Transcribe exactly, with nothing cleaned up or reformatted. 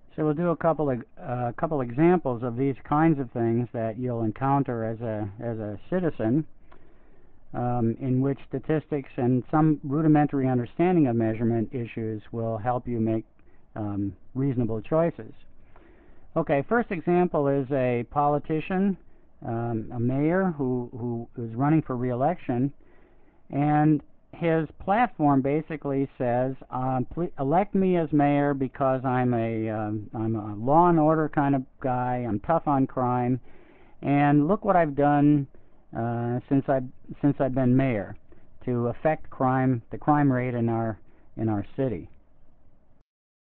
So we'll do a couple of uh, couple examples of these kinds of things that you'll encounter as a as a citizen, um, in which statistics and some rudimentary understanding of measurement issues will help you make um, reasonable choices. Okay, first example is a politician, um, a mayor who who is running for re-election, and his platform basically says, um, elect me as mayor because I'm a um, I'm a law and order kind of guy. I'm tough on crime, and look what I've done uh, since I since I've been mayor to affect crime, the crime rate in our in our city.